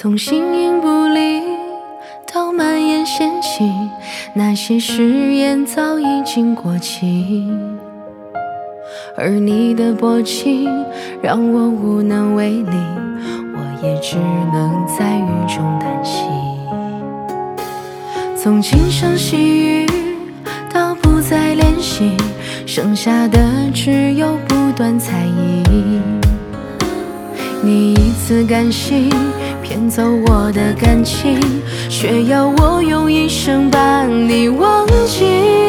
从形影不离到满眼嫌弃，那些誓言早已经过期，而你的薄情让我无能为力，我也只能在雨中叹息。从轻声细语到不再联系，剩下的只有不断猜疑。你一次甘心骗走我的感情，却要我用一生把你忘记。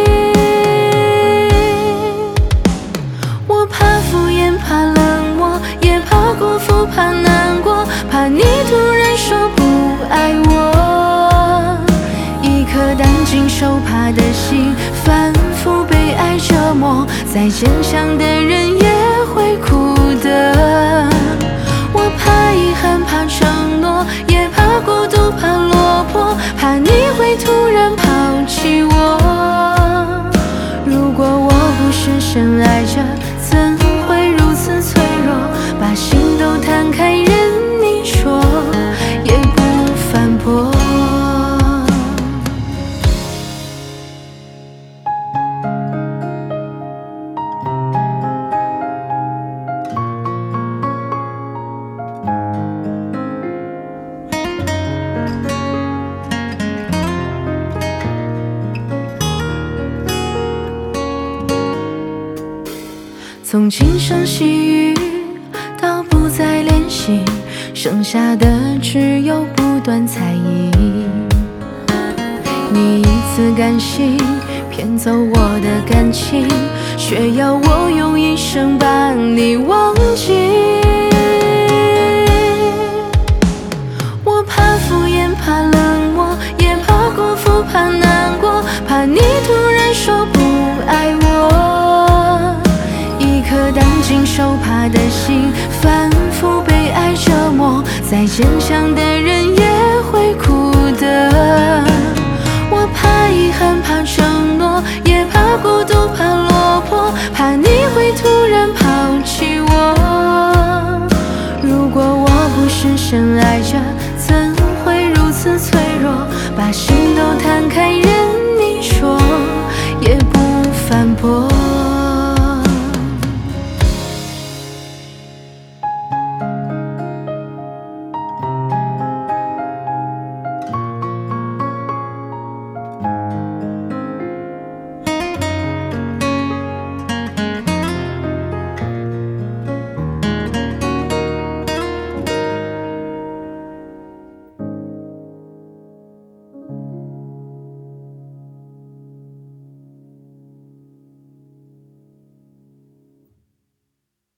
我怕敷衍，怕冷漠，也怕辜负，怕难过，怕你突然说不爱我。一颗担惊受怕的心，反复被爱折磨，再坚强的人也会哭的。我怕遗憾，怕承诺，也怕孤独，怕落魄，怕你会突然抛弃我。如果我不是深爱着，怎会如此脆弱？把心都摊开，任你说，也不反驳。从轻声细语到不再联系，剩下的只有不断猜疑。你一次甘心骗走我的感情，却要我用一生把你忘记。我怕敷衍，怕冷漠，也怕辜负，怕难过，怕你突然说不爱我。一颗担惊受怕的心，反复被爱折磨，再坚强的人也会哭的。我怕遗憾，怕承诺，也怕孤独，怕落魄，怕你会